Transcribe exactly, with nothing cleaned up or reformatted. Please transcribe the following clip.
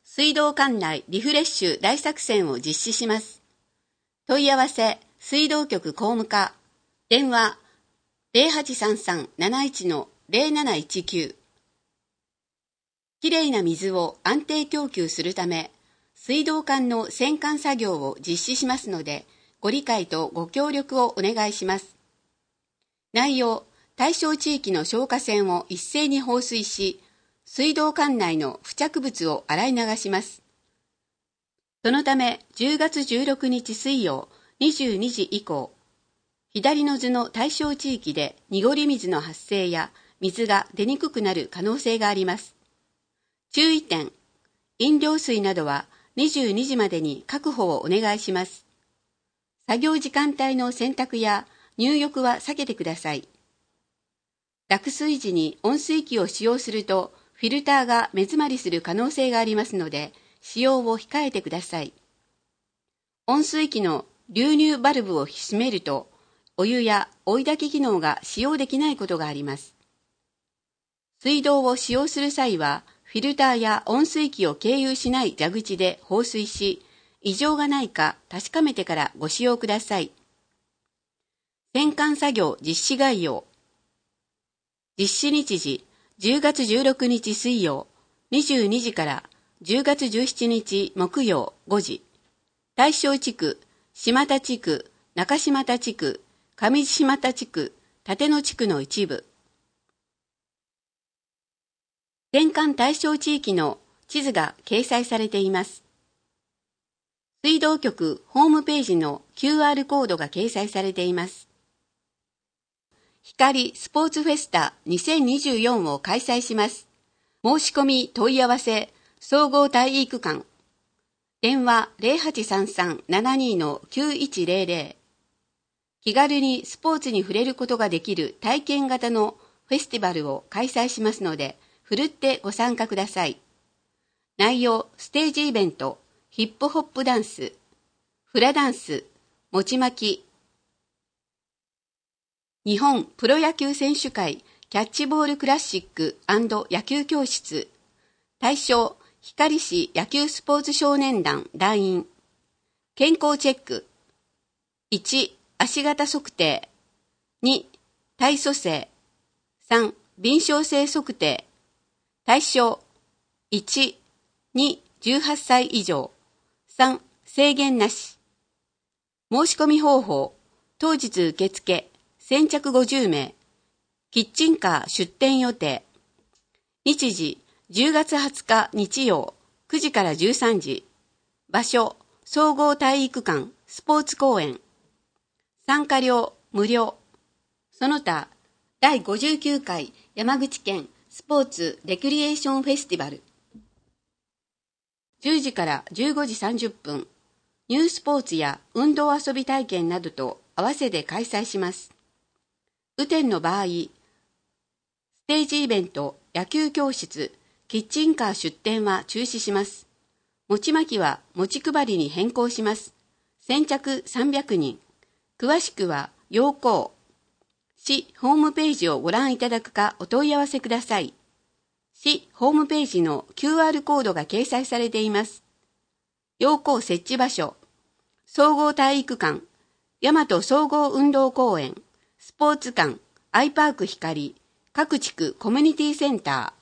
水道管内リフレッシュ大作戦を実施します。問い合わせ、水道局工務課、電話 ゼロはちさんさんなないちのゼロなないちきゅう。きれいな水を安定供給するため、水道管の洗管作業を実施しますので、ご理解とご協力をお願いします。内容、対象地域の消火栓を一斉に放水し、水道管内の付着物を洗い流します。そのため、じゅうがつじゅうろくにち水曜にじゅうにじ以降、左の図の対象地域で濁り水の発生や水が出にくくなる可能性があります。注意点、飲料水などはにじゅうにじまでに確保をお願いします。作業時間帯の洗濯や入浴は避けてください。脱水時に温水器を使用すると、フィルターが目詰まりする可能性がありますので、使用を控えてください。温水器の流入バルブを閉めると、お湯や追い焚き機能が使用できないことがあります。水道を使用する際は、フィルターや温水器を経由しない蛇口で放水し、異常がないか確かめてからご使用ください。洗管作業実施概要。実施日時、じゅうがつじゅうろくにち水曜にじゅうにじからじゅうがつじゅうしちにち木曜ごじ。対象地区、島田地区、中島田地区、上島田地区、立野地区の一部。洗管対象地域の地図が掲載されています。水道局ホームページの キューアール コードが掲載されています。光スポーツフェスタにせんにじゅうよんを開催します。申し込み問い合わせ、総合体育館。電話 ゼロはちさんさんななにのきゅういちゼロゼロ。気軽にスポーツに触れることができる体験型のフェスティバルを開催しますので、ふるってご参加ください。内容、ステージイベント、ヒップホップダンス、フラダンス、餅巻き、日本プロ野球選手会キャッチボールクラシック&野球教室、対象、光市野球スポーツ少年団団員、健康チェック、いち、足型測定、に、体組成、さん、敏捷性測定、対象、いち、に、じゅうはっさい以上、さん、制限なし。申し込み方法、当日受付、先着ごじゅうめい、キッチンカー出店予定。日時、じゅうがつはつか日曜、くじからじゅうさんじ。場所、総合体育館、スポーツ公園。参加料、無料。その他、だいごじゅうきゅうかい山口県スポーツレクリエーションフェスティバル。じゅうじからじゅうごじさんじゅっぷん、ニュースポーツや運動遊び体験などと合わせて開催します。雨天の場合、ステージイベント、野球教室、キッチンカー出店は中止します。餅巻きは餅配りに変更します。先着さんびゃくにん。詳しくは要項、市ホームページをご覧いただくかお問い合わせください。市ホームページの キューアール コードが掲載されています。要項設置場所、総合体育館、大和総合運動公園、スポーツ館、アイパーク光、各地区コミュニティセンター、